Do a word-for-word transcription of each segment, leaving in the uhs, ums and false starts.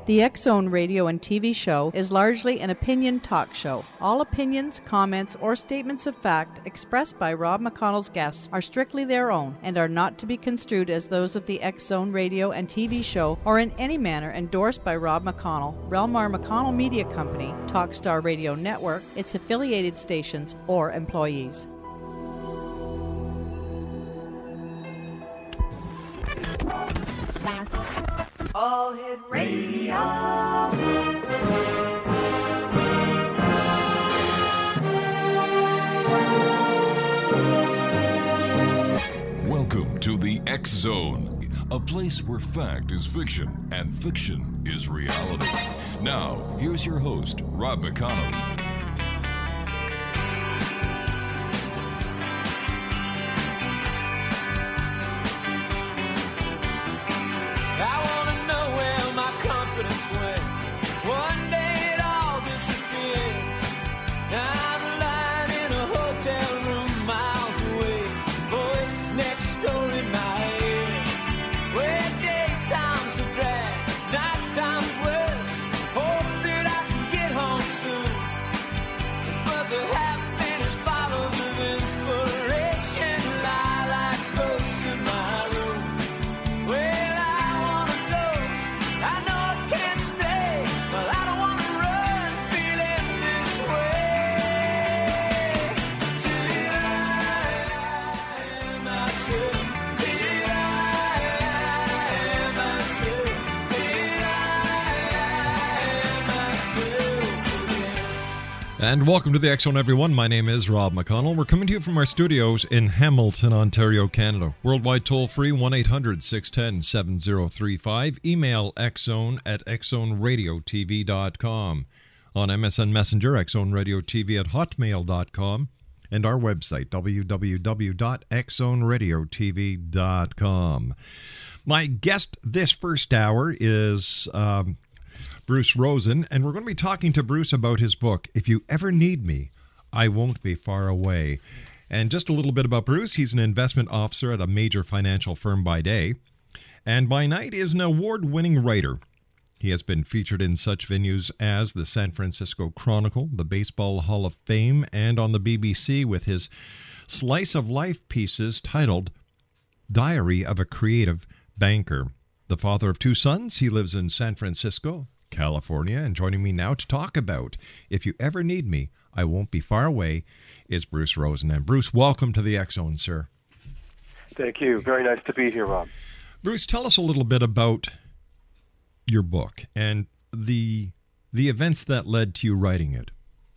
The X-Zone radio and T V show is largely an opinion talk show. All opinions, comments, or statements of fact expressed by Rob McConnell's guests are strictly their own and are not to be construed as those of the X-Zone radio and T V show or in any manner endorsed by Rob McConnell, Relmar McConnell Media Company, Talkstar Radio Network, its affiliated stations, or employees. All Hit Radio. Welcome to the X-Zone, a place where fact is fiction and fiction is reality. Now, here's your host, Rob McConnell. And welcome to the X-Zone, everyone. My name is Rob McConnell. We're coming to you from our studios in Hamilton, Ontario, Canada. Worldwide toll-free, one eight hundred six one zero seven zero three five. Email xzone at x zone radio t v dot com. On M S N Messenger, xzoneradiotv at hotmail dot com. And our website, w w w dot x zone radio t v dot com. My guest this first hour is... Um, Bruce Rosen, and we're going to be talking to Bruce about his book, If You Ever Need Me, I Won't Be Far Away. And just a little bit about Bruce. He's an investment officer at a major financial firm by day, and by night is an award-winning writer. He has been featured in such venues as the San Francisco Chronicle, the Baseball Hall of Fame, and on the B B C with his slice of life pieces titled Diary of a Creative Banker. The father of two sons, he lives in San Francisco, California, and joining me now to talk about If You Ever Need Me, I Won't Be Far Away, is Bruce Rosen. And Bruce, welcome to the X-Zone, sir. Thank you. Very nice to be here, Rob. Bruce, tell us a little bit about your book and the the events that led to you writing it.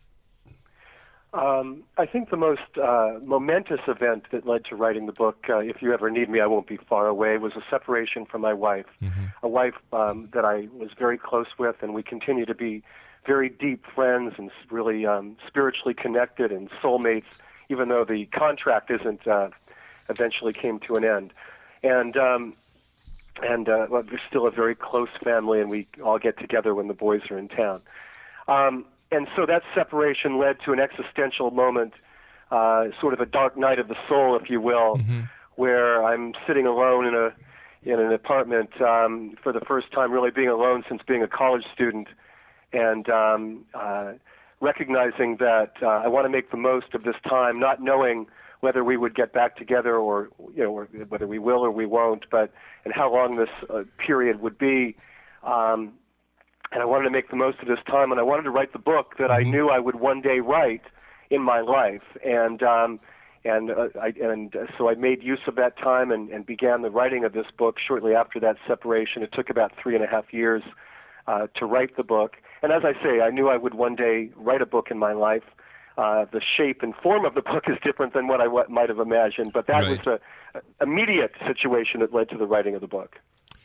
Um, I think the most uh, momentous event that led to writing the book, uh, If You Ever Need Me, I Won't Be Far Away, was a separation from my wife, mm-hmm. a wife um, that I was very close with, and we continue to be very deep friends and really um, spiritually connected and soulmates, even though the contract isn't uh, eventually came to an end. And um, and uh, well, we're still a very close family, and we all get together when the boys are in town. Um, And so that separation led to an existential moment, uh, sort of a dark night of the soul, if you will, mm-hmm. where I'm sitting alone in a in an apartment um, for the first time, really being alone since being a college student, and um, uh, recognizing that uh, I want to make the most of this time, not knowing whether we would get back together or you know or whether we will or we won't, but and how long this uh, period would be. Um, And I wanted to make the most of this time, and I wanted to write the book that I knew I would one day write in my life. And um, and uh, I, and uh, so I made use of that time and, and began the writing of this book shortly after that separation. It took about three and a half years uh, to write the book. And as I say, I knew I would one day write a book in my life. Uh, the shape and form of the book is different than what I w- might have imagined, but that right. was an immediate situation that led to the writing of the book.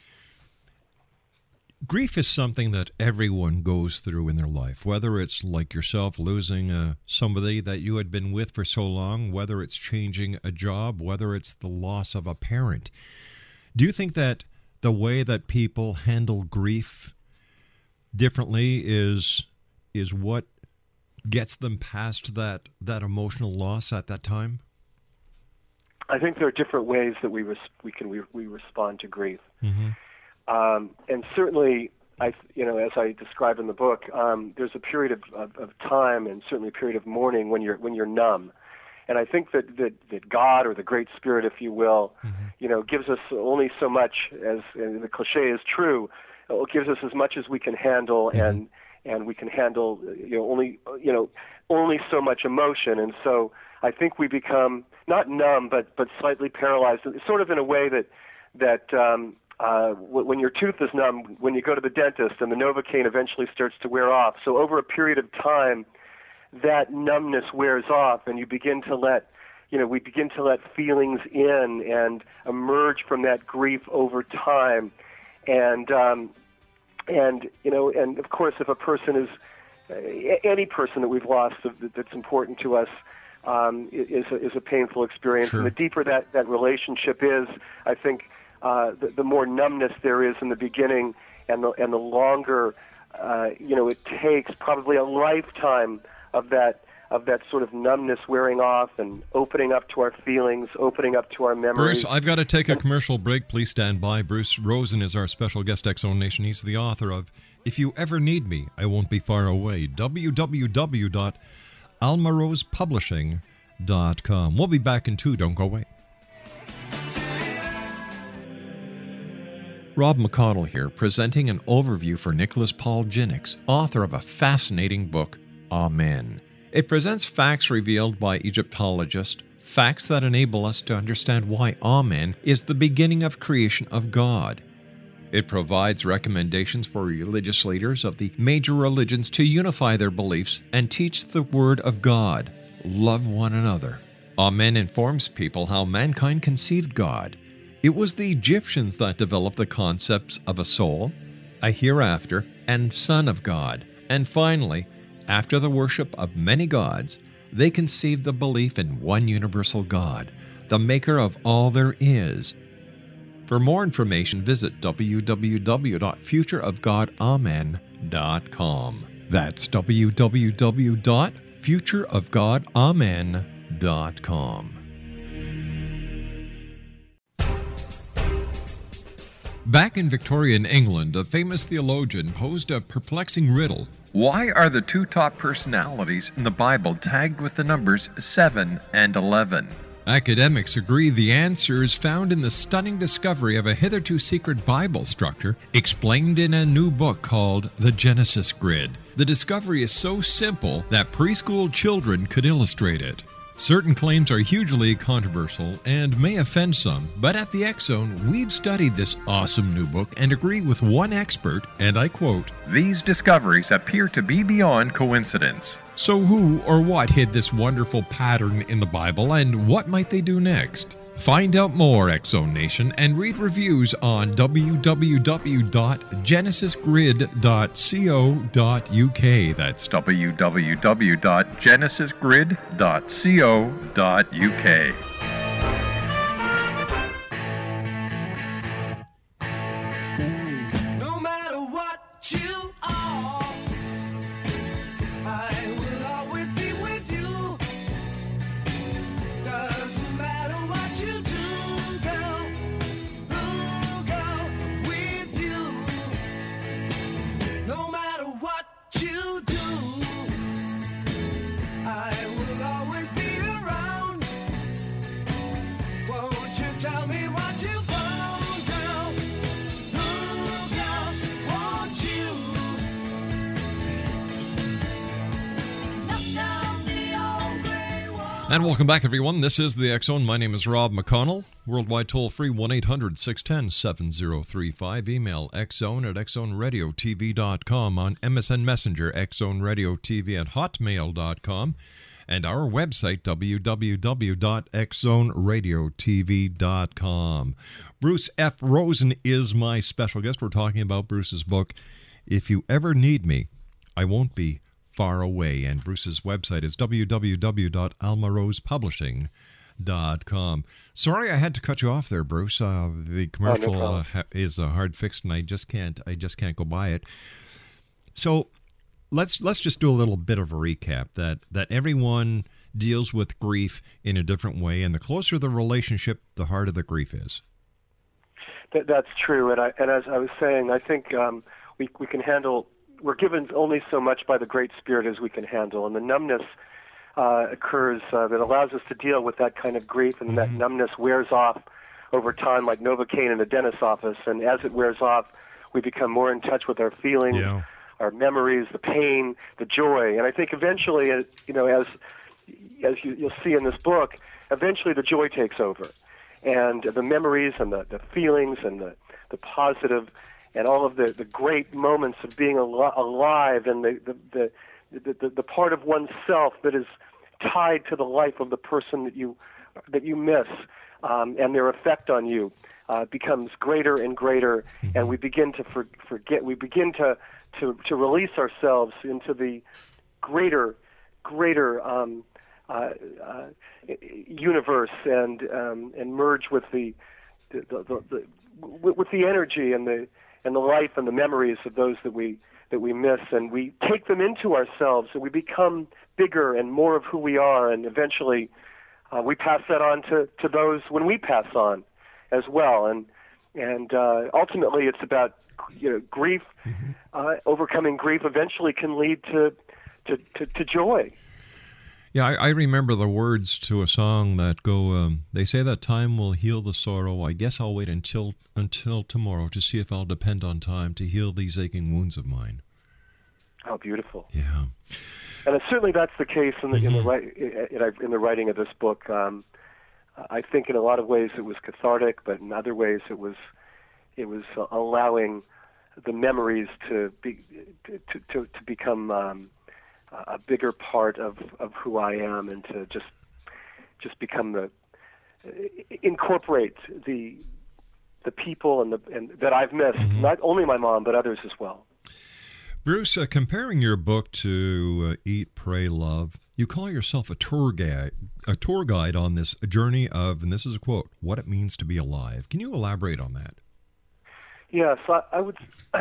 Grief is something that everyone goes through in their life, whether it's like yourself losing uh, somebody that you had been with for so long, whether it's changing a job, whether it's the loss of a parent. Do you think that the way that people handle grief differently is is what gets them past that, that emotional loss at that time? I think there are different ways that we res- we can we, we respond to grief. Mm-hmm. Um, and certainly I, you know, as I describe in the book, um, there's a period of, of, of time and certainly a period of mourning when you're when you're numb. And I think that, that, that God, or the Great Spirit, if you will, mm-hmm. you know, gives us only so much, as and the cliche is true, it gives us as much as we can handle, mm-hmm. and and we can handle, you know, only you know only so much emotion. And so I think we become not numb, but but slightly paralyzed, sort of in a way that that um, uh, when your tooth is numb, when you go to the dentist, and the Novocaine eventually starts to wear off. So over a period of time, that numbness wears off, and you begin to let, you know, we begin to let feelings in and emerge from that grief over time. And, um, and you know, and of course, if a person is, uh, any person that we've lost that's important to us, um, is, a, is a painful experience. Sure. And the deeper that, that relationship is, I think uh, the, the more numbness there is in the beginning, and the, and the longer, uh, you know, it takes, probably a lifetime of that of that sort of numbness wearing off and opening up to our feelings, opening up to our memories. Bruce, I've got to take a commercial break. Please stand by. Bruce Rosen is our special guest, X Zone Nation. He's the author of If You Ever Need Me, I Won't Be Far Away. w w w dot alma rose publishing dot com. We'll be back in two. Don't go away. Rob McConnell here, presenting an overview for Nicholas Paul Jennings, author of a fascinating book, Amen. It presents facts revealed by Egyptologists, facts that enable us to understand why Amen is the beginning of creation of God. It provides recommendations for religious leaders of the major religions to unify their beliefs and teach the Word of God. Love one another. Amen informs people how mankind conceived God. It was the Egyptians that developed the concepts of a soul, a hereafter, and Son of God. And finally, after the worship of many gods, they conceived the belief in one universal God, the maker of all there is. For more information, visit w w w dot future of god amen dot com. That's w w w dot future of god amen dot com. Back in Victorian England, a famous theologian posed a perplexing riddle. Why are the two top personalities in the Bible tagged with the numbers seven and eleven? Academics agree the answer is found in the stunning discovery of a hitherto secret Bible structure explained in a new book called The Genesis Grid. The discovery is so simple that preschool children could illustrate it. Certain claims are hugely controversial and may offend some, but at the X Zone, we've studied this awesome new book and agree with one expert, and I quote, "These discoveries appear to be beyond coincidence." So who or what hid this wonderful pattern in the Bible, and what might they do next? Find out more, X Zone Nation, and read reviews on w w w dot genesis grid dot co dot u k. That's w w w dot genesis grid dot co dot u k. No matter what you are, I will always be with you. Doesn't matter what you do, girl, ooh, girl, with you. No matter what you do, I will always be around. Won't you tell me what you found, girl? Ooh, girl, won't you? Knock down the old gray wall. And welcome back, everyone. This is the X Zone. My name is Rob McConnell. Worldwide toll free one eight hundred six one zero seven zero three five. Email xzone at x zone radio t v dot com. On M S N Messenger, x zone radio t v at hotmail dot com. And our website, w w w dot x zone radio t v dot com. Bruce F. Rosen is my special guest. We're talking about Bruce's book, If You Ever Need Me, I Won't Be Far Away. And Bruce's website is w w w dot alma rose publishing dot com. Sorry I had to cut you off there, Bruce. Uh, the commercial Oh, no uh, ha- is uh, hard fixed, and I just can't. I just can't go by it. So let's let's just do a little bit of a recap. That that everyone deals with grief in a different way, and the closer the relationship, the harder the grief is. That, that's true, and I and as I was saying, I think um, we we can handle. We're given only so much by the Great Spirit as we can handle, and the numbness uh, occurs uh, that allows us to deal with that kind of grief, and that numbness wears off over time, like Novocaine in the dentist's office. And as it wears off, we become more in touch with our feelings, Yeah. our memories, the pain, the joy. And I think eventually, uh, you know, as as you, you'll see in this book, eventually the joy takes over, and the memories and the, the feelings and the, the positive and all of the, the great moments of being al- alive and the the, the the the the part of oneself that is tied to the life of the person that you that you miss, um, and their effect on you uh, becomes greater and greater, and we begin to for, forget. We begin to, to to release ourselves into the greater greater um, uh, uh, universe and um, and merge with the the, the, the, the with, with the energy and the and the life and the memories of those that we that we miss, and we take them into ourselves, and we become bigger and more of who we are, and eventually uh, we pass that on to, to those when we pass on as well. And and uh, ultimately, it's about you know grief. Mm-hmm. Uh, overcoming grief eventually can lead to to, to, to joy. Yeah, I, I remember the words to a song that go, um, they say that time will heal the sorrow. I guess I'll wait until until tomorrow to see if I'll depend on time to heal these aching wounds of mine. How beautiful. Yeah. And certainly that's the case in the, mm-hmm. in, the write, in, in the writing of this book. Um, I think in a lot of ways it was cathartic, but in other ways it was it was allowing the memories to be to to, to become um, a bigger part of, of who I am, and to just just become the incorporate the the people and the and that I've missed, mm-hmm. not only my mom but others as well. Bruce, uh, comparing your book to uh, Eat, Pray, Love, you call yourself a tour guide, a tour guide on this journey of, and this is a quote, what it means to be alive. Can you elaborate on that? Yes, I, I would.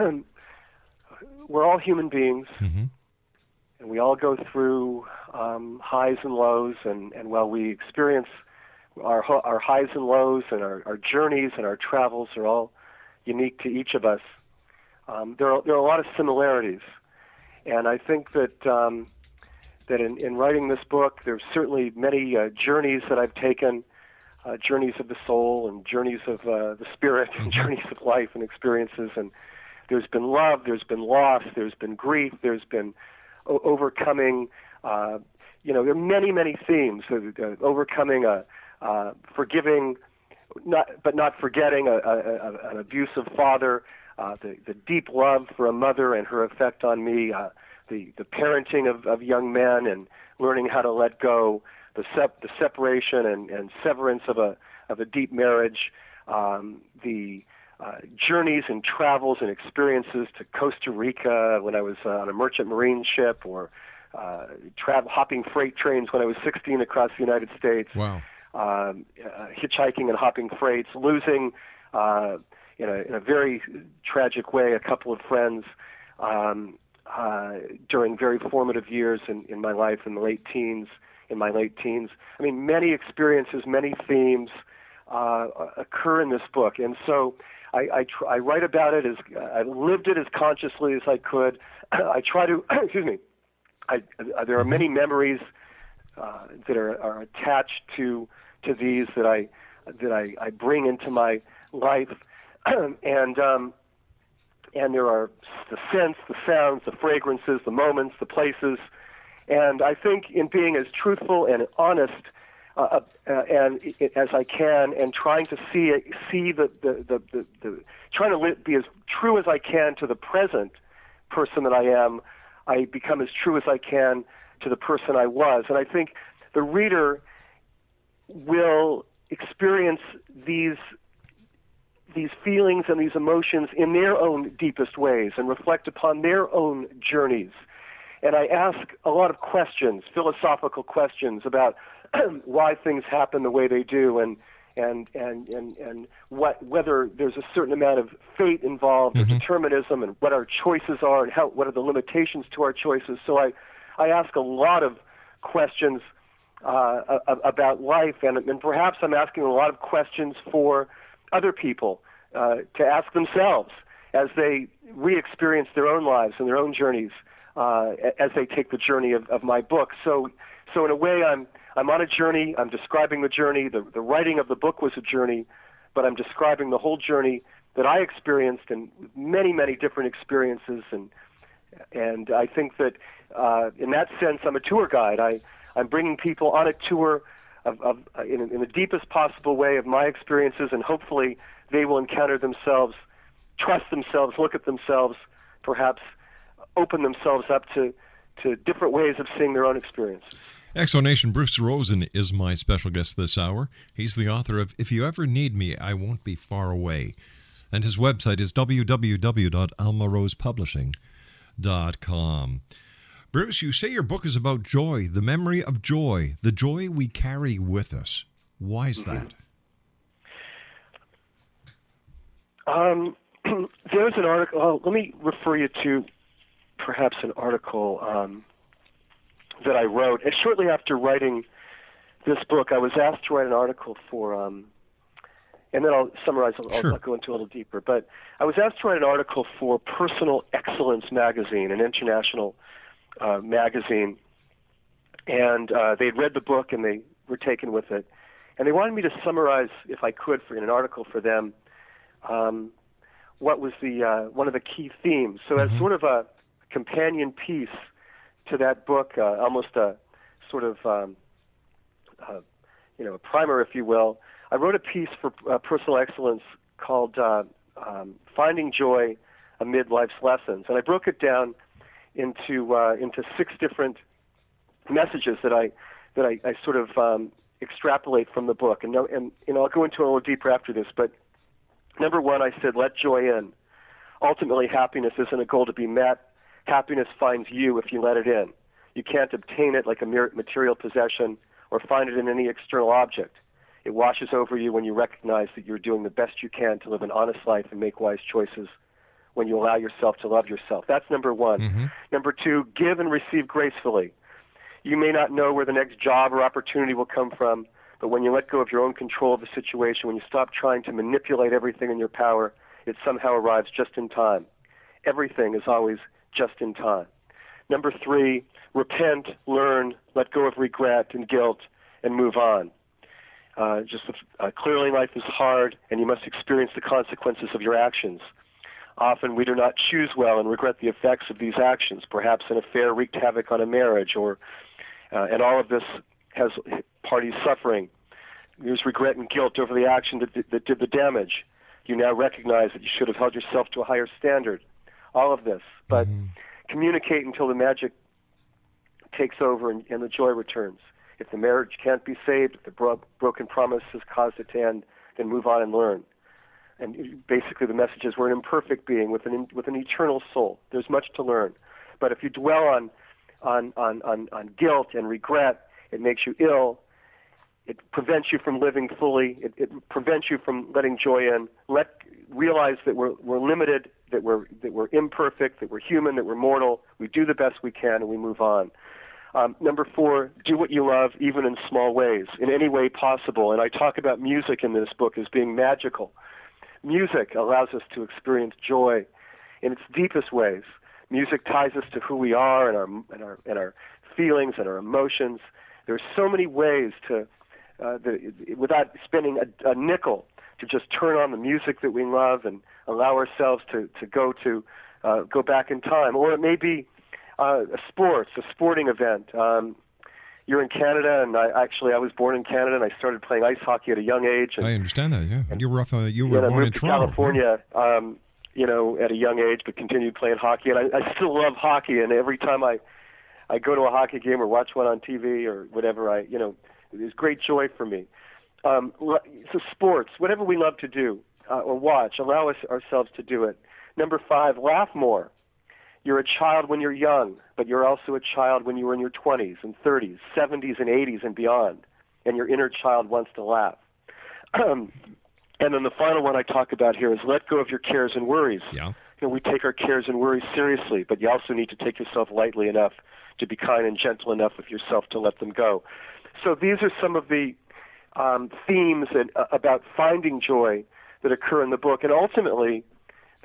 We're all human beings. Mm-hmm. And we all go through um, highs and lows, and, and while we experience our our highs and lows, and our, our journeys and our travels are all unique to each of us, um, there are there are a lot of similarities. And I think that um, that in, in writing this book, there's certainly many uh, journeys that I've taken, uh, journeys of the soul and journeys of uh, the spirit, and journeys of life and experiences. And there's been love, there's been loss, there's been grief, there's been overcoming, uh, you know, there are many, many themes. Uh, overcoming, a, uh, forgiving, not, but not forgetting a, a, a, an abusive father, uh, the, the deep love for a mother and her effect on me, uh, the, the parenting of, of young men and learning how to let go, the, sep- the separation and, and severance of a, of a deep marriage, um, the Uh, journeys and travels and experiences to Costa Rica when I was uh, on a merchant marine ship, or uh, travel hopping freight trains when I was sixteen across the United States. Wow. Um, uh, hitchhiking and hopping freights, losing uh, in, a, in a very tragic way a couple of friends um, uh, during very formative years in, in my life in the late teens. In my late teens, I mean, many experiences, many themes uh, occur in this book, and so. I, I, tr- I write about it as I lived it as consciously as I could. I try to, excuse me. I, uh, there are many memories uh, that are, are attached to to these that I that I, I bring into my life, and um, and there are the scents, the sounds, the fragrances, the moments, the places, and I think in being as truthful and honest. Uh, uh, and it, as I can, and trying to see it, see the the, the, the, the trying to live, be as true as I can to the present person that I am, I become as true as I can to the person I was. And I think the reader will experience these these feelings and these emotions in their own deepest ways and reflect upon their own journeys. And I ask a lot of questions, philosophical questions about why things happen the way they do, and and and and and what whether there's a certain amount of fate involved, mm-hmm. or determinism, and what our choices are, and how what are the limitations to our choices. So I I ask a lot of questions uh, about life, and and perhaps I'm asking a lot of questions for other people uh, to ask themselves, as they re-experience their own lives and their own journeys uh, as they take the journey of, of my book. So, so in a way, I'm I'm on a journey. I'm describing the journey. The, the writing of the book was a journey, but I'm describing the whole journey that I experienced and many, many different experiences. And and I think that uh, in that sense, I'm a tour guide. I, I'm bringing people on a tour of, of uh, in, in the deepest possible way of my experiences, and hopefully they will encounter themselves, trust themselves, look at themselves, perhaps open themselves up to, to different ways of seeing their own experience. Exonation, Bruce Rosen is my special guest this hour. He's the author of If You Ever Need Me, I Won't Be Far Away. And his website is w w w dot alma rose publishing dot com. Bruce, you say your book is about joy, the memory of joy, the joy we carry with us. Why is that? Um, there's an article, oh, let me refer you to perhaps an article um, that I wrote. And shortly after writing this book, I was asked to write an article for, um, and then I'll summarize, I'll, Sure. I'll go into a little deeper, but I was asked to write an article for Personal Excellence magazine, an international uh, magazine, and uh, they had read the book and they were taken with it, and they wanted me to summarize, if I could, for in an article for them, um, what was the uh, one of the key themes. So Mm-hmm. as sort of a companion piece to that book, uh, almost a sort of um, uh, you know a primer, if you will, I wrote a piece for uh, Personal Excellence called uh, um, "Finding Joy Amid Life's Lessons," and I broke it down into uh, into six different messages that I that I, I sort of um, extrapolate from the book, and, no, and and I'll go into a little deeper after this. But number one, I said, let joy in. Ultimately, happiness isn't a goal to be met. Happiness finds you if you let it in. You can't obtain it like a mere material possession or find it in any external object. It washes over you when you recognize that you're doing the best you can to live an honest life and make wise choices, when you allow yourself to love yourself. That's number one. Mm-hmm. Number two, give and receive gracefully. You may not know where the next job or opportunity will come from, but when you let go of your own control of the situation, when you stop trying to manipulate everything in your power, it somehow arrives just in time. Everything is always just in time. Number three, repent, learn, let go of regret and guilt, and move on. Uh, just uh, clearly life is hard, and you must experience the consequences of your actions. Often we do not choose well and regret the effects of these actions. Perhaps an affair wreaked havoc on a marriage, or uh, and all of this has parties suffering. There's regret and guilt over the action that, that did the damage. You now recognize that you should have held yourself to a higher standard. All of this. But Mm-hmm. communicate until the magic takes over and, and the joy returns. If the marriage can't be saved, if the bro- broken promise has caused it to end, then move on and learn. And basically the message is we're an imperfect being with an with an eternal soul. There's much to learn. But if you dwell on on, on, on, on guilt and regret, it makes you ill. It prevents you from living fully. It, it prevents you from letting joy in. Let realize that we're we're limited, that we're that we're imperfect, that we're human, that we're mortal. We do the best we can, and we move on. Um, number four, do what you love, even in small ways, in any way possible. And I talk about music in this book as being magical. Music allows us to experience joy in its deepest ways. Music ties us to who we are and our and our and our feelings and our emotions. There are so many ways to, uh, the, without spending a, a nickel, to just turn on the music that we love and allow ourselves to to go to uh, go back in time. Or it may be uh, a sports, a sporting event. Um, you're in Canada, and I actually I was born in Canada, and I started playing ice hockey at a young age. And, I understand that, yeah. And you were, uh, you were and I born in moved to Toronto. California, um, you know, at a young age, but continued playing hockey. And I, I still love hockey, and every time I, I go to a hockey game or watch one on T V or whatever, I, you know, there's great joy for me. Um, so sports, whatever we love to do uh, or watch, allow us ourselves to do it. Number five, laugh more. You're a child when you're young, but you're also a child when you were in your twenties and thirties, seventies and eighties and beyond, and your inner child wants to laugh. And then the final one I talk about here is let go of your cares and worries. Yeah. You know, we take our cares and worries seriously, but you also need to take yourself lightly enough to be kind and gentle enough with yourself to let them go. So these are some of the um, themes and, uh, about finding joy that occur in the book. And ultimately,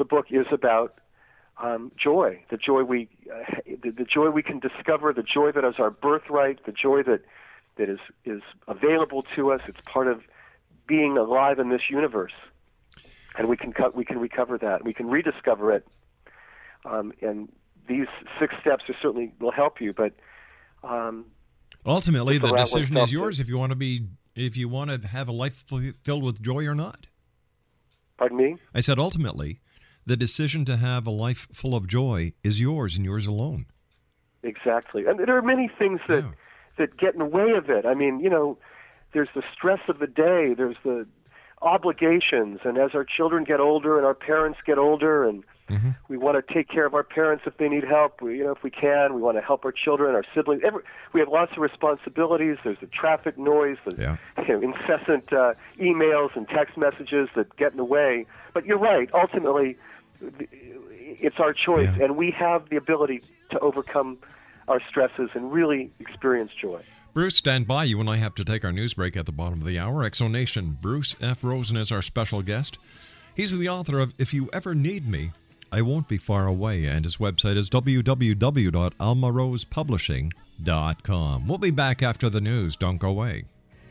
the book is about um, joy, the joy we, uh, the, the joy we can discover, the joy that is our birthright, the joy that that is is available to us. It's part of being alive in this universe, and we can cut, we can recover that. We can rediscover it, um, and these six steps are certainly will help you. But um, ultimately, the decision is yours to, if you want to be if you want to have a life filled with joy or not. Pardon me? I said ultimately, the decision to have a life full of joy is yours and yours alone. Exactly, and there are many things that. Yeah. that get in the way of it. I mean, you know, there's the stress of the day, there's the obligations, and as our children get older and our parents get older, and mm-hmm. we want to take care of our parents if they need help, we, you know, if we can, we want to help our children, our siblings. Every, we have lots of responsibilities. There's the traffic noise, the yeah. you know, incessant uh, emails and text messages that get in the way. But you're right. Ultimately, it's our choice, yeah. and we have the ability to overcome our stresses and really experience joy. Bruce, stand by. You and I have to take our news break at the bottom of the hour. Exonation, Bruce F. Rosen is our special guest. He's the author of If You Ever Need Me, I Won't Be Far Away, and his website is w w w dot alma rose publishing dot com. We'll be back after the news. Don't go away.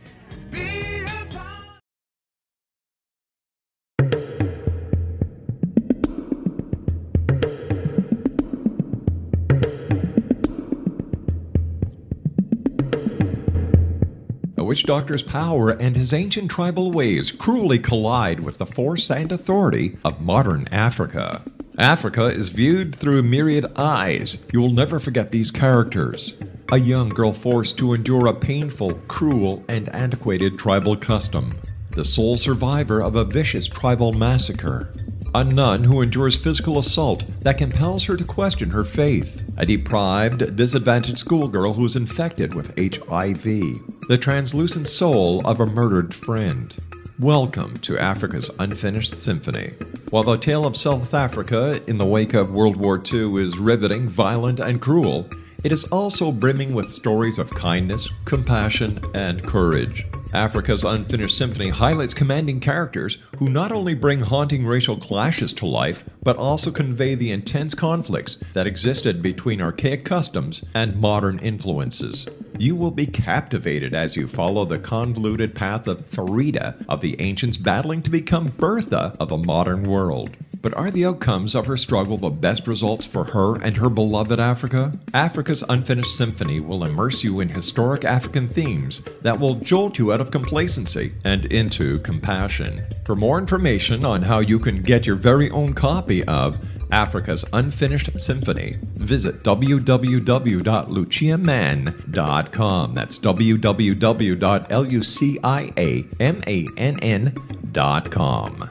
A witch doctor's power and his ancient tribal ways cruelly collide with the force and authority of modern Africa. Africa is viewed through myriad eyes. You will never forget these characters. A young girl forced to endure a painful, cruel, and antiquated tribal custom. The sole survivor of a vicious tribal massacre. A nun who endures physical assault that compels her to question her faith. A deprived, disadvantaged schoolgirl who is infected with H I V. The translucent soul of a murdered friend. Welcome to Africa's Unfinished Symphony. While the tale of South Africa in the wake of World War Two is riveting, violent, and cruel, it is also brimming with stories of kindness, compassion, and courage. Africa's Unfinished Symphony highlights commanding characters who not only bring haunting racial clashes to life, but also convey the intense conflicts that existed between archaic customs and modern influences. You will be captivated as you follow the convoluted path of Farida, of the ancients battling to become Bertha of the modern world. But are the outcomes of her struggle the best results for her and her beloved Africa? Africa's Unfinished Symphony will immerse you in historic African themes that will jolt you out of complacency and into compassion. For more information on how you can get your very own copy of Africa's Unfinished Symphony, visit w w w dot lucia mann dot com. That's w w w dot lucia mann dot com.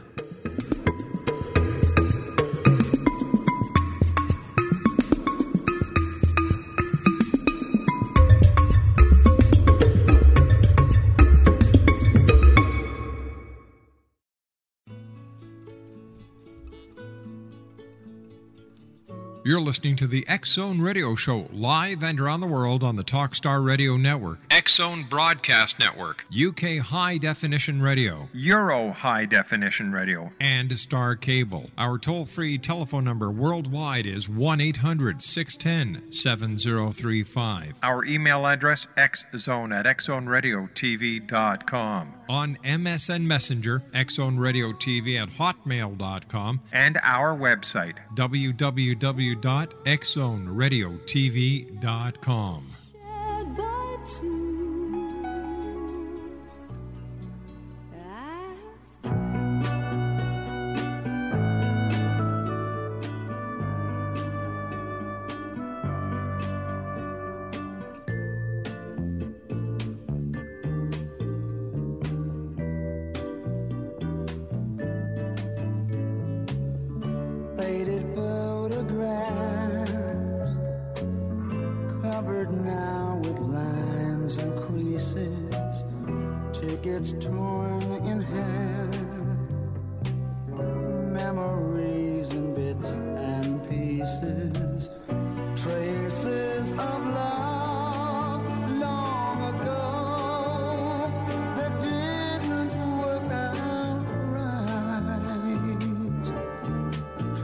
You're listening to the X-Zone Radio Show, live and around the world on the Talkstar Radio Network, X-Zone Broadcast Network, U K High Definition Radio, Euro High Definition Radio, and Star Cable. Our toll-free telephone number worldwide is one eight hundred six one zero seven zero three five. Our email address, xzone at x zone radio t v dot com. On M S N Messenger, xzone radio t v at hotmail dot com, and our website, w w w dot x zone radio t v dot com. Faded photographs covered now with lines and creases, tickets torn in half, memories in bits and pieces, traces of love long ago that didn't work out right.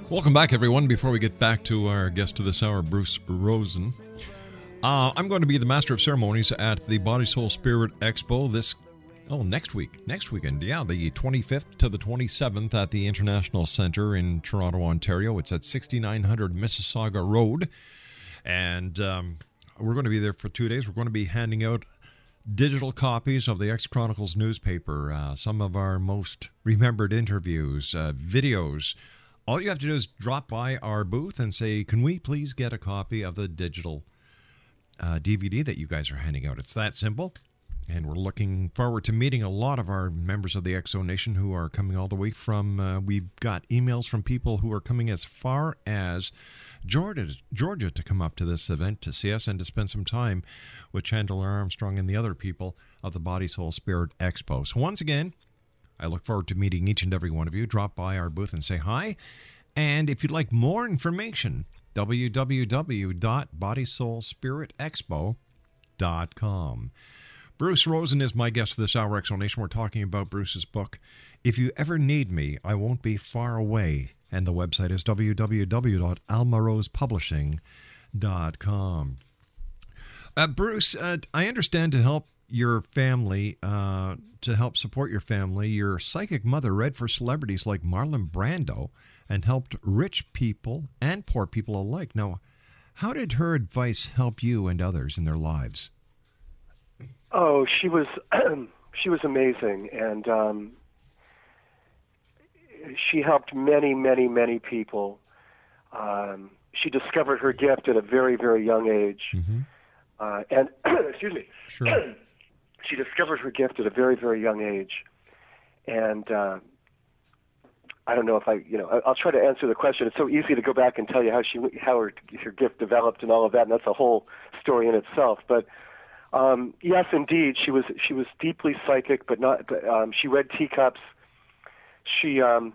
Welcome back, everyone. Before we get back to our guest of this hour, Bruce Rosen, uh, I'm going to be the Master of Ceremonies at the Body, Soul, Spirit Expo this, oh, next week. Next weekend, yeah, the twenty-fifth to the twenty-seventh at the International Centre in Toronto, Ontario. It's at sixty-nine hundred Mississauga Road. And um, we're going to be there for two days. We're going to be handing out digital copies of the X Chronicles newspaper, uh, some of our most remembered interviews, uh, videos. All you have to do is drop by our booth and say, can we please get a copy of the digital uh, D V D that you guys are handing out? It's that simple. And we're looking forward to meeting a lot of our members of the X Zone Nation who are coming all the way from, uh, we've got emails from people who are coming as far as Georgia, Georgia to come up to this event to see us and to spend some time with Chandler Armstrong and the other people of the Body, Soul, Spirit Expo. So once again, I look forward to meeting each and every one of you. Drop by our booth and say hi. And if you'd like more information, w w w dot body soul spirit expo dot com. Bruce Rosen is my guest this hour, X Zone Nation. We're talking about Bruce's book, If You Ever Need Me, I Won't Be Far Away. And the website is w w w dot alma rose publishing dot com. Uh, Bruce, uh, I understand to help your family, uh, to help support your family, your psychic mother read for celebrities like Marlon Brando and helped rich people and poor people alike. Now, how did her advice help you and others in their lives? Oh, she was she was amazing, and um, she helped many, many, many people. Um, she discovered her gift at a very, very young age, Mm-hmm. uh, and excuse me. Sure. She discovered her gift at a very, very young age, and uh, I don't know if I, you know, I- I'll try to answer the question. It's so easy to go back and tell you how she, how her, her gift developed and all of that, and that's a whole story in itself. But um, yes, indeed, she was she was deeply psychic, but not. But, um, she read teacups. She um,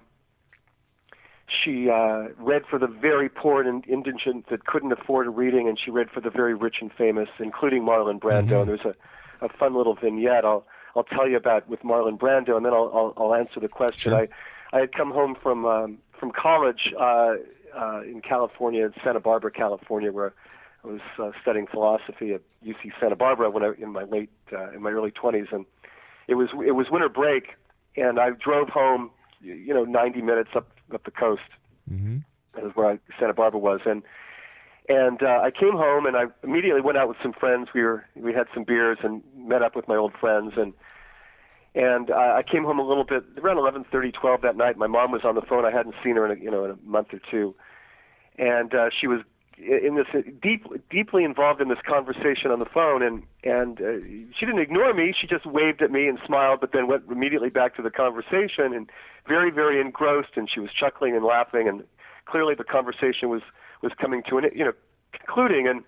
she uh, read for the very poor and indigent that couldn't afford a reading, and she read for the very rich and famous, including Marlon Brando. Mm-hmm. And there's a a fun little vignette I'll I'll tell you about with Marlon Brando, and then I'll I'll, I'll answer the question. Sure. I I had come home from um, from college uh, uh, in California, in Santa Barbara, California, where I was uh, studying philosophy at U C Santa Barbara when I in my late uh, in my early twenties, and it was it was winter break, and I drove home, you know, ninety minutes up up the coast. Mm-hmm. That was where I, Santa Barbara was, and. And uh, I came home, and I immediately went out with some friends. We were we had some beers and met up with my old friends, and and uh, I came home a little bit around eleven thirty, twelve that night. My mom was on the phone. I hadn't seen her in a, you know in a month or two, and uh, she was in this deep, deeply involved in this conversation on the phone. And and uh, she didn't ignore me. She just waved at me and smiled, but then went immediately back to the conversation, and very very engrossed. And she was chuckling and laughing, and clearly the conversation was. was coming to an, you know, concluding, and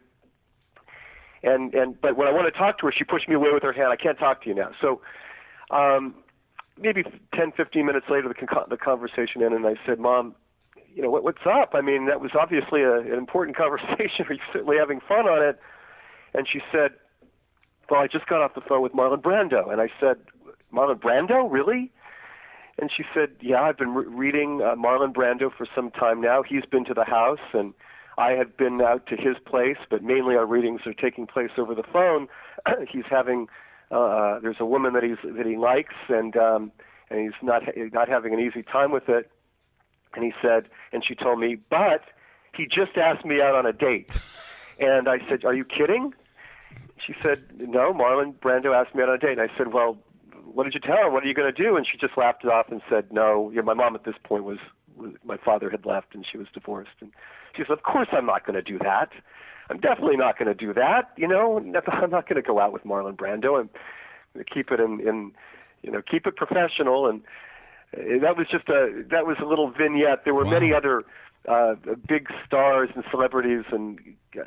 and and but when I want to talk to her, she pushed me away with her hand. I can't talk to you now. So um, maybe ten, fifteen minutes later, the con- the conversation ended, and I said, "Mom, you know, what, what's up? I mean, that was obviously a, an important conversation. Are you certainly having fun on it?" And she said, "Well, I just got off the phone with Marlon Brando." And I said, "Marlon Brando, really?" And she said, "Yeah, I've been re- reading uh, Marlon Brando for some time now. He's been to the house, and I have been out to his place, but mainly our readings are taking place over the phone. He's having, uh, there's a woman that he's that he likes, and um, and he's not not having an easy time with it." And he said, and she told me, "But he just asked me out on a date." And I said, "Are you kidding?" She said, "No, Marlon Brando asked me out on a date." And I said, "Well, what did you tell her? What are you going to do?" And she just laughed it off and said, "No." You know, my mom at this point was, was, my father had left and she was divorced. And she said, "Of course I'm not going to do that. I'm definitely not going to do that. You know, I'm not going to go out with Marlon Brando. I'm going to keep it in, in, you know, keep it professional." And uh, that was just a, that was a little vignette. There were Wow. many other uh, big stars and celebrities and uh,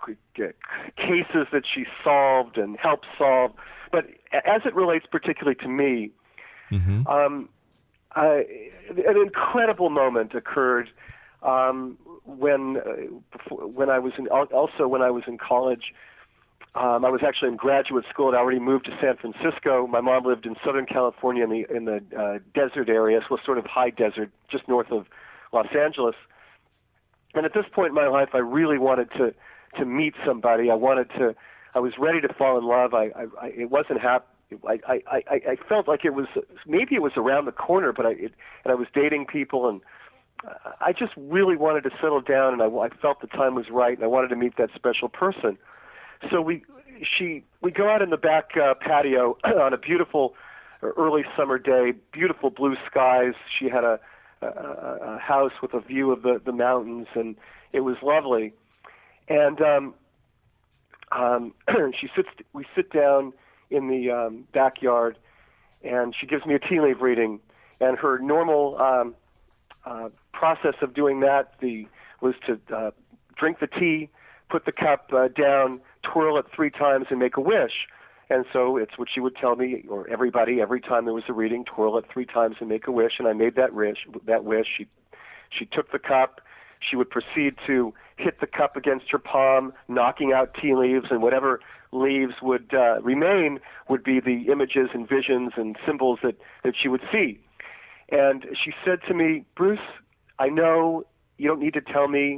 cases that she solved and helped solve. But as it relates particularly to me, Mm-hmm. um, I, an incredible moment occurred um, when uh, before, when I was in also when I was in college. Um, I was actually in graduate school. I'd already moved to San Francisco. My mom lived in Southern California in the in the uh, desert area, so sort of high desert, just north of Los Angeles. And at this point in my life, I really wanted to to meet somebody. I wanted to. I was ready to fall in love. I, I, I it wasn't hap- I, I, I, I felt like it was maybe it was around the corner, but I it, and I was dating people, and I just really wanted to settle down, and I, I felt the time was right, and I wanted to meet that special person. So we she we go out in the back uh, patio on a beautiful early summer day, beautiful blue skies. She had a, a, a house with a view of the, the mountains, and it was lovely. And um, um, she sits. We sit down in the um, backyard, and she gives me a tea leaf reading. And her normal um, uh, process of doing that the was to uh, drink the tea, put the cup uh, down, twirl it three times, and make a wish. And so it's what she would tell me, or everybody, every time there was a reading, twirl it three times and make a wish. And I made that wish. That wish. She, she took the cup. She would proceed to hit the cup against her palm, knocking out tea leaves, and whatever leaves would uh, remain would be the images and visions and symbols that, that she would see. And she said to me, Bruce, I know you don't need to tell me.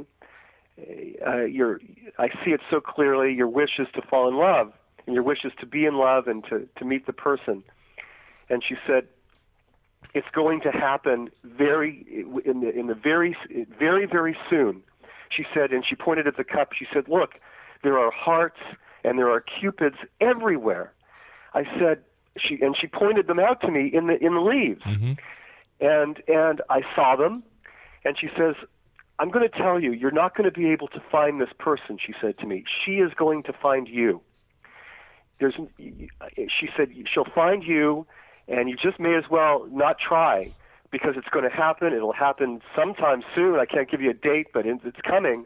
Uh, your, I see it so clearly. Your wish is to fall in love. And your wish is to be in love and to, to meet the person. And she said, it's going to happen very in the in the very very very soon. She said, and she pointed at the cup. She said, look, there are hearts and there are cupids everywhere. I said, she and she pointed them out to me in the in the leaves, mm-hmm. and and I saw them. And she says, I'm going to tell you, you're not going to be able to find this person. She said to me, she is going to find you. There's, she said, she'll find you, and you just may as well not try, because it's going to happen. It'll happen sometime soon. I can't give you a date, but it's coming.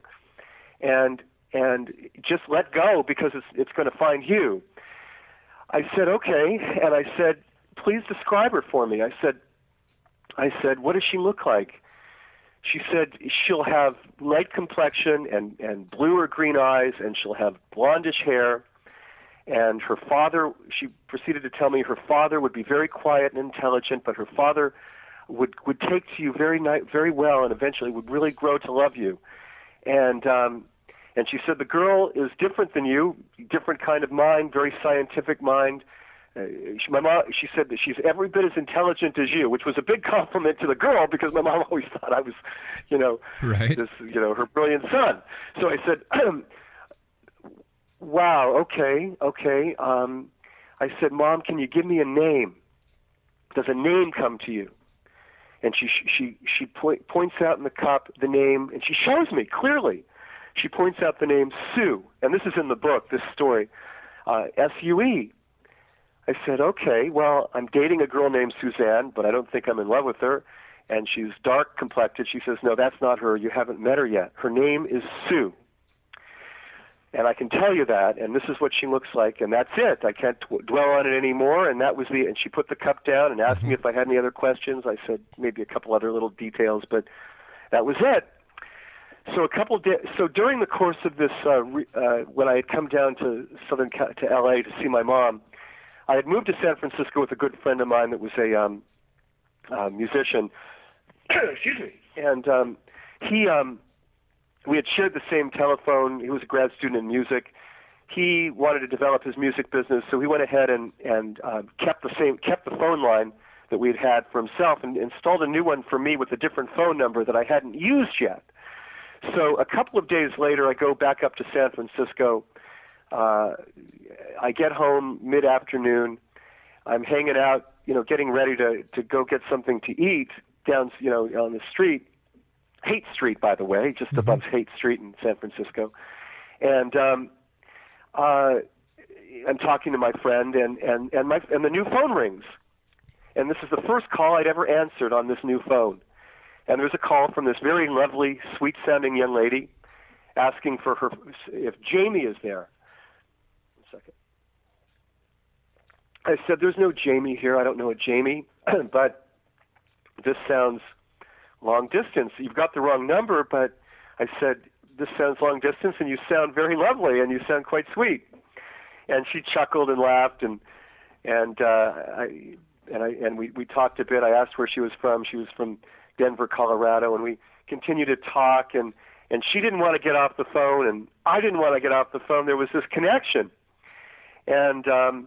And and just let go, because it's it's going to find you. I said, okay, and I said, please describe her for me. I said, I said, what does she look like? She said she'll have light complexion and, and blue or green eyes, and she'll have blondish hair. And her father, she proceeded to tell me her father would be very quiet and intelligent, but her father would would take to you very ni- very well, and eventually would really grow to love you. And um, and she said the girl is different than you, different kind of mind, very scientific mind. Uh, she, my mom, she said that she's every bit as intelligent as you, which was a big compliment to the girl, because my mom always thought I was, you know, right. this, you know, her brilliant son. So I said, wow, okay, okay. Um, I said, Mom, can you give me a name? Does a name come to you? And she she she point, points out in the cup the name, and she shows me clearly. She points out the name Sue, and this is in the book, this story, uh, S U E. I said, okay, well, I'm dating a girl named Suzanne, but I don't think I'm in love with her, and she's dark complected. She says, no, that's not her. You haven't met her yet. Her name is Sue. And I can tell you that, and this is what she looks like, and that's it. I can't t- dwell on it anymore, and that was the, and she put the cup down and asked mm-hmm. me if I had any other questions. I said maybe a couple other little details, but that was it. So a couple of days, so during the course of this, uh, re, uh, when I had come down to Southern, to L A to see my mom, I had moved to San Francisco with a good friend of mine that was a um, uh, musician. Excuse me. And um, he, um, we had shared the same telephone. He was a grad student in music. He wanted to develop his music business, so he went ahead and and uh, kept the same, kept the phone line that we had had for himself, and installed a new one for me with a different phone number that I hadn't used yet. So a couple of days later, I go back up to San Francisco. Uh, I get home mid-afternoon. I'm hanging out, you know, getting ready to, to go get something to eat down, you know, on the street. Haight Street, by the way, just mm-hmm. above Haight Street in San Francisco. And um, uh, I'm talking to my friend, and, and, and, my, and the new phone rings. And this is the first call I'd ever answered on this new phone. And there's a call from this very lovely, sweet-sounding young lady asking for her, if Jamie is there. One second. I said, there's no Jamie here. I don't know a Jamie, but this sounds long distance. You've got the wrong number, but I said, this sounds long distance, and you sound very lovely, and you sound quite sweet. And she chuckled and laughed, and and uh, I and I and we, we talked a bit. I asked where she was from. She was from Denver, Colorado, and we continued to talk, and And she didn't want to get off the phone, and I didn't want to get off the phone. There was this connection. And, um,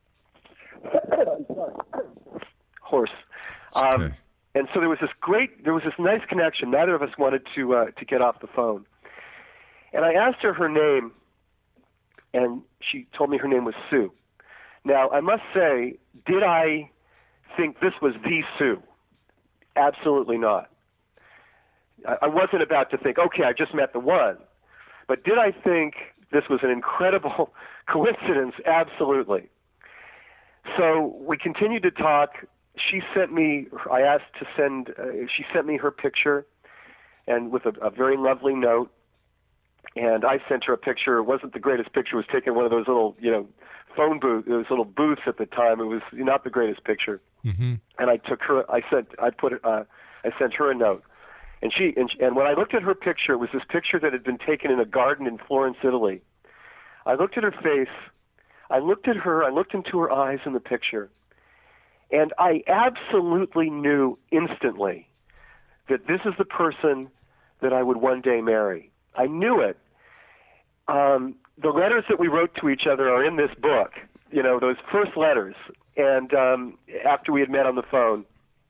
horse. Um, okay. And so there was this great, there was this nice connection. Neither of us wanted to uh, to get off the phone. And I asked her her name, and she told me her name was Sue. Now, I must say, did I think this was the Sue? Absolutely not. I, I wasn't about to think, okay, I just met the one. But did I think this was an incredible coincidence? Absolutely. So we continued to talk. She sent me, I asked to send, uh, she sent me her picture, and with a, a very lovely note. And I sent her a picture. It wasn't the greatest picture. It was taken one of those little, you know, phone booth, those little booths at the time. It was not the greatest picture. Mm-hmm. And I took her, I sent, I put, uh, I sent her a note. And she, and, and when I looked at her picture, it was this picture that had been taken in a garden in Florence, Italy. I looked at her face. I looked at her. I looked into her eyes in the picture. And I absolutely knew instantly that this is the person that I would one day marry. I knew it. Um, the letters that we wrote to each other are in this book, you know, those first letters, and um, after we had met on the phone.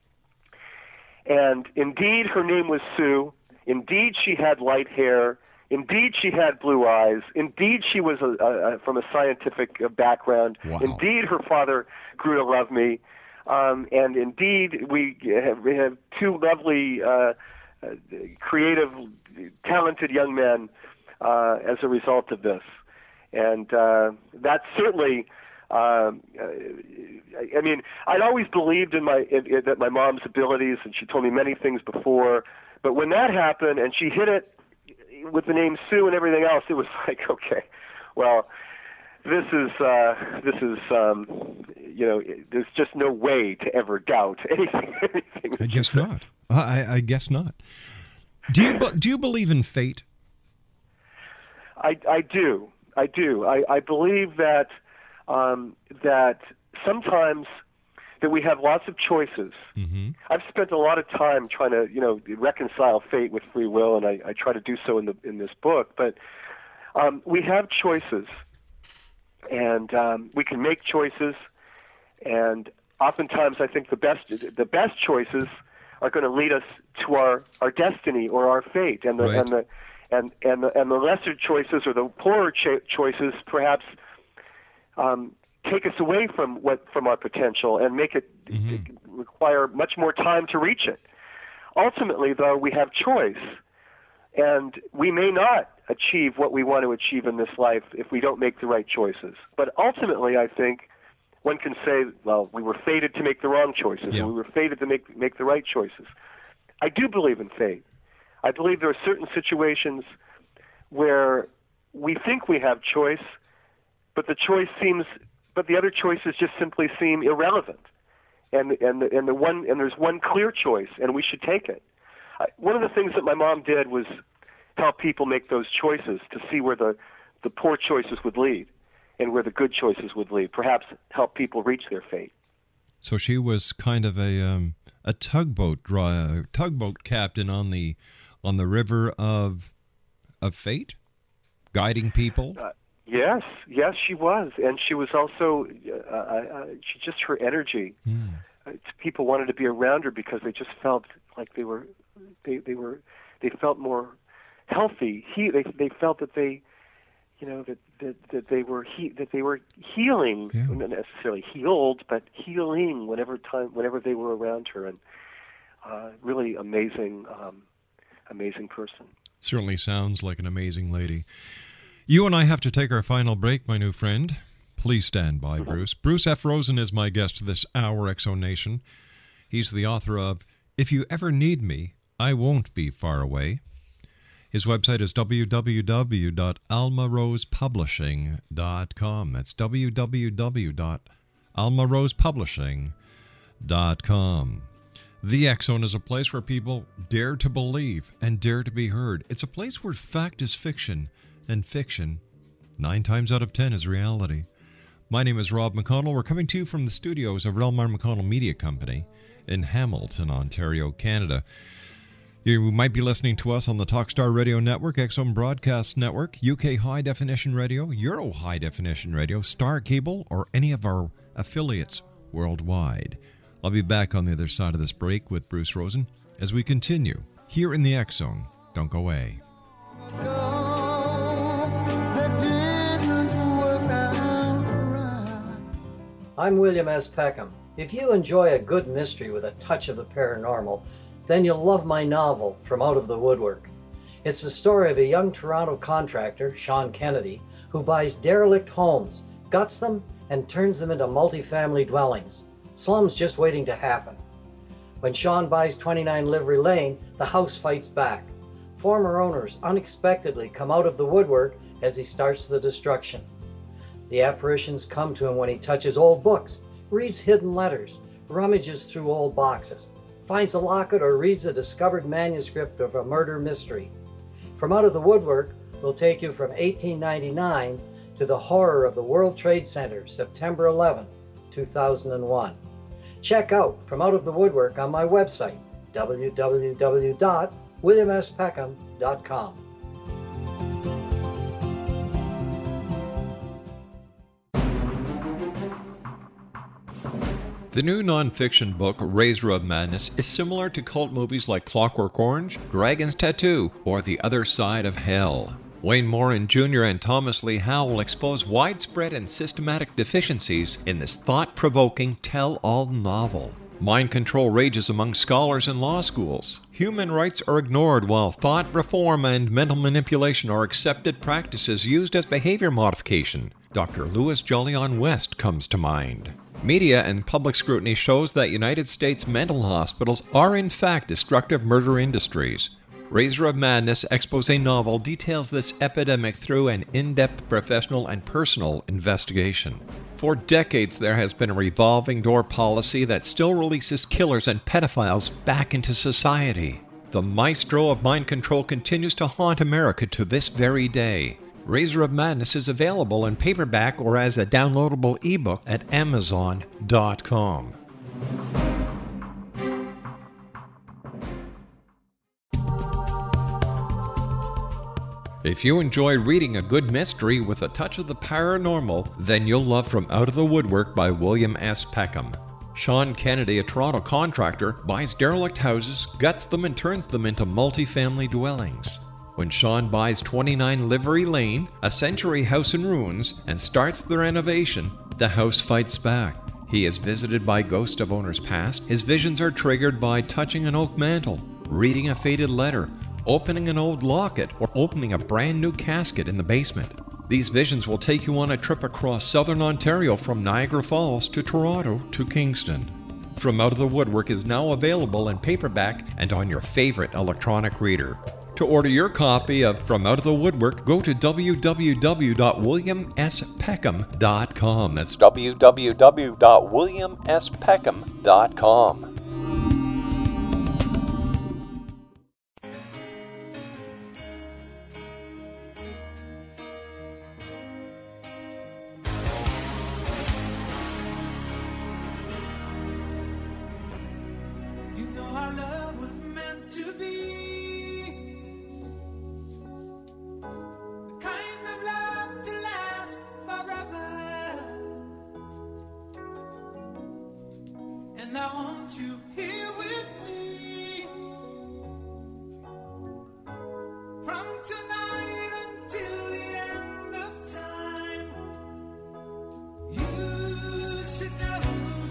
And indeed, her name was Sue. Indeed, she had light hair. Indeed, she had blue eyes. Indeed, she was a, a, a, from a scientific background. Wow. Indeed, her father grew to love me. Um, and indeed, we have, we have two lovely, uh, uh, creative, talented young men uh, as a result of this. And uh, that certainly, um, I mean, I'd always believed in my in, in, that my mom's abilities, and she told me many things before. But when that happened, and she hit it with the name Sue and everything else, it was like, okay, well, this is uh, this is um, you know, there's just no way to ever doubt anything. anything I guess not. I, I guess not. Do you be- do you believe in fate? I, I do. I do. I, I believe that um, that sometimes that we have lots of choices. Mm-hmm. I've spent a lot of time trying to, you know, reconcile fate with free will, and I, I try to do so in the in this book. But um, we have choices, and um, we can make choices. And oftentimes, I think the best the best choices are going to lead us to our, our destiny or our fate, and the Right. and the and and the, and the lesser choices or the poorer cho- choices perhaps um, take us away from what from our potential and make it Mm-hmm. require much more time to reach it. Ultimately, though, we have choice, and we may not achieve what we want to achieve in this life if we don't make the right choices. But ultimately, I think one can say, well, we were fated to make the wrong choices, Yeah. and we were fated to make make the right choices. I do believe in fate. I believe there are certain situations where we think we have choice, but the choice seems, but the other choices just simply seem irrelevant. And and the, and the one and there's one clear choice, and we should take it. I, one of the things that my mom did was help people make those choices to see where the the poor choices would lead, and where the good choices would lead. Perhaps help people reach their fate. So she was kind of a um, a tugboat dri- tugboat captain on the on the river of of fate, guiding people. Uh, yes, yes, she was, and she was also uh, uh, she just her energy. Mm. Uh, people wanted to be around her because they just felt like they were they they were they felt more healthy. He they they felt that they you know that that, that they were he, that they were healing, Yeah. not necessarily healed, but healing whenever time whenever they were around her, and uh, really amazing um, amazing person. Certainly sounds like an amazing lady. You and I have to take our final break, my new friend. Please stand by, Bruce. Bruce F. Rosen is my guest this hour, X O Nation. He's the author of If You Ever Need Me, I Won't Be Far Away. His website is w w w dot alma rose publishing dot com. That's w w w dot alma rose publishing dot com. The X Zone is a place where people dare to believe and dare to be heard. It's a place where fact is fiction, and fiction, nine times out of ten, is reality. My name is Rob McConnell. We're coming to you from the studios of Relmar McConnell Media Company in Hamilton, Ontario, Canada. You might be listening to us on the Talkstar Radio Network, X-Zone Broadcast Network, U K High Definition Radio, Euro High Definition Radio, Star Cable, or any of our affiliates worldwide. I'll be back on the other side of this break with Bruce Rosen as we continue here in the X-Zone. Don't go away. I'm William S. Peckham. If you enjoy a good mystery with a touch of the paranormal, then you'll love my novel, From Out of the Woodwork. It's the story of a young Toronto contractor, Sean Kennedy, who buys derelict homes, guts them, and turns them into multi-family dwellings. Slums just waiting to happen. When Sean buys twenty-nine Livery Lane, the house fights back. Former owners unexpectedly come out of the woodwork as he starts the destruction. The apparitions come to him when he touches old books, reads hidden letters, rummages through old boxes, finds a locket, or reads a discovered manuscript of a murder mystery. From Out of the Woodwork will take you from eighteen ninety-nine to the horror of the World Trade Center, September eleventh, two thousand one. Check out From Out of the Woodwork on my website, w w w dot william s peckham dot com. The new nonfiction book, Razor of Madness, is similar to cult movies like Clockwork Orange, Dragon's Tattoo, or The Other Side of Hell. Wayne Morin Junior and Thomas Lee Howell will expose widespread and systematic deficiencies in this thought-provoking tell-all novel. Mind control rages among scholars in law schools. Human rights are ignored while thought reform and mental manipulation are accepted practices used as behavior modification. Doctor Louis Jolyon West comes to mind. Media and public scrutiny shows that United States mental hospitals are in fact destructive murder industries. Razor of Madness expose novel details this epidemic through an in-depth professional and personal investigation. For decades, there has been a revolving door policy that still releases killers and pedophiles back into society. The maestro of mind control continues to haunt America to this very day. Razor of Madness is available in paperback or as a downloadable ebook at amazon dot com. If you enjoy reading a good mystery with a touch of the paranormal, then you'll love From Out of the Woodwork by William S. Peckham. Sean Kennedy, a Toronto contractor, buys derelict houses, guts them, and turns them into multi-family dwellings. When Sean buys twenty-nine Livery Lane, a century house in ruins, and starts the renovation, the house fights back. He is visited by ghosts of owners past. His visions are triggered by touching an oak mantle, reading a faded letter, opening an old locket, or opening a brand new casket in the basement. These visions will take you on a trip across southern Ontario from Niagara Falls to Toronto to Kingston. From Out of the Woodwork is now available in paperback and on your favorite electronic reader. To order your copy of From Out of the Woodwork, go to w w w dot william s peckham dot com. That's w w w dot william s peckham dot com. You know our love was meant to be the kind of love to last forever. And I want you here with me from tonight until the end of time. You should know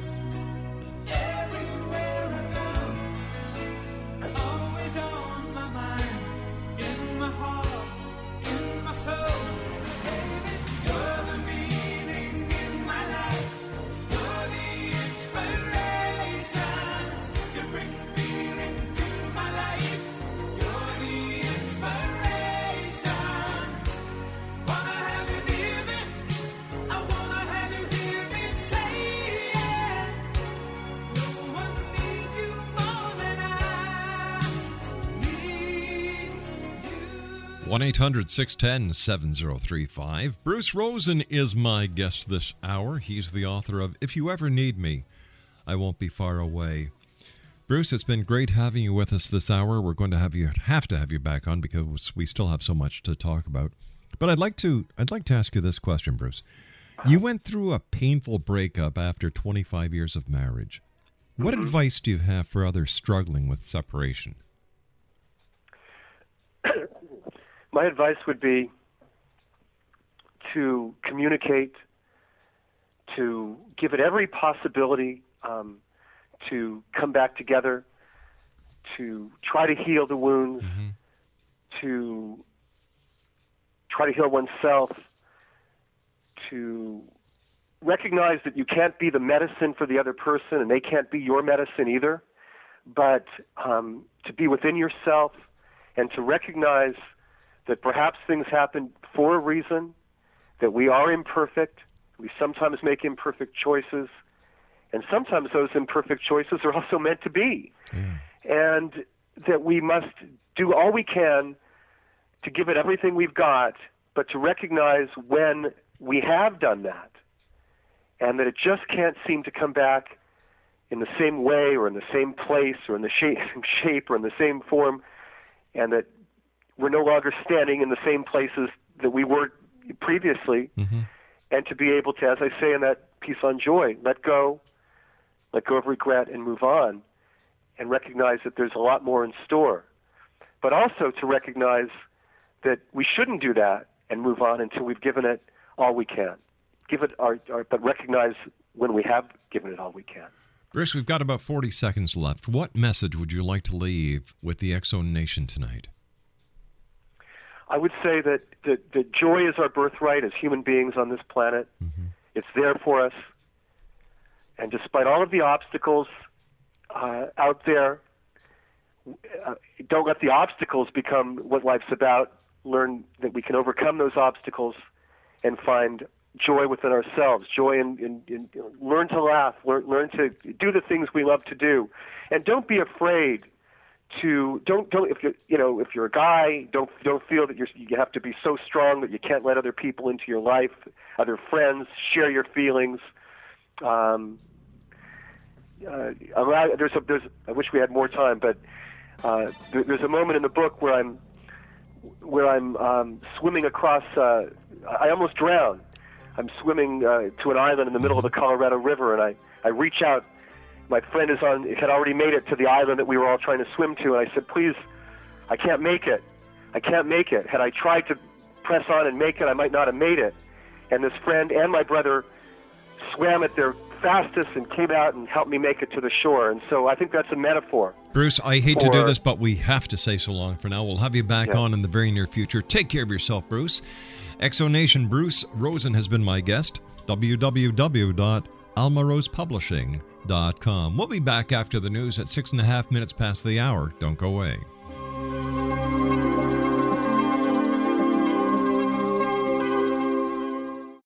everywhere I go, always on my mind, in my heart, in my soul. Baby, you're the meaning in my life. You're the inspiration. You bring feeling to my life. You're the inspiration. Wanna have you near me? I wanna have you hear me say it. No one needs you more than I need you. one eight hundred six one zero seven zero three five. Bruce Rosen is my guest this hour. He's the author of If You Ever Need Me, I Won't Be Far Away. Bruce, it's been great having you with us this hour. We're going to have you have to have you back on because we still have so much to talk about. But I'd like to I'd like to ask you this question, Bruce. You went through a painful breakup after twenty-five years of marriage. What Mm-hmm. advice do you have for others struggling with separation? My advice would be to communicate, to give it every possibility um, to come back together, to try to heal the wounds, Mm-hmm. to try to heal oneself, to recognize that you can't be the medicine for the other person and they can't be your medicine either, but um, to be within yourself and to recognize that perhaps things happen for a reason, that we are imperfect, we sometimes make imperfect choices, and sometimes those imperfect choices are also meant to be. Yeah. And that we must do all we can to give it everything we've got, but to recognize when we have done that, and that it just can't seem to come back in the same way or in the same place or in the shape, shape or in the same form, and that we're no longer standing in the same places that we were previously, Mm-hmm. and to be able to, as I say in that piece on joy, let go, let go of regret and move on, and recognize that there's a lot more in store. But also to recognize that we shouldn't do that and move on until we've given it all we can. Give it our, our but recognize when we have given it all we can. Bruce, we've got about forty seconds left. What message would you like to leave with the X-Zone Nation tonight? I would say that, that, that joy is our birthright as human beings on this planet. Mm-hmm. It's there for us. And despite all of the obstacles uh, out there, uh, don't let the obstacles become what life's about. Learn that we can overcome those obstacles and find joy within ourselves, joy in, in, in learn to laugh, learn, learn to do the things we love to do. And don't be afraid to don't don't if you you know if you're a guy, don't don't feel that you're you have to be so strong that you can't let other people into your life, other friends, share your feelings. Um, uh, allow, there's a, there's I wish we had more time, but uh, there, there's a moment in the book where I'm where I'm um, swimming across. Uh, I almost drown. I'm swimming uh, to an island in the middle of the Colorado River, and I I reach out. My friend is on, had already made it to the island that we were all trying to swim to, and I said, please, I can't make it. I can't make it. Had I tried to press on and make it, I might not have made it. And this friend and my brother swam at their fastest and came out and helped me make it to the shore. And so I think that's a metaphor. Bruce, I hate to do for- this, but we have to say so long for now. We'll have you back Yeah. on in the very near future. Take care of yourself, Bruce. Exonation Bruce Rosen has been my guest. w w w dot alma rose publishing dot com. We'll be back after the news at six and a half minutes past the hour. Don't go away.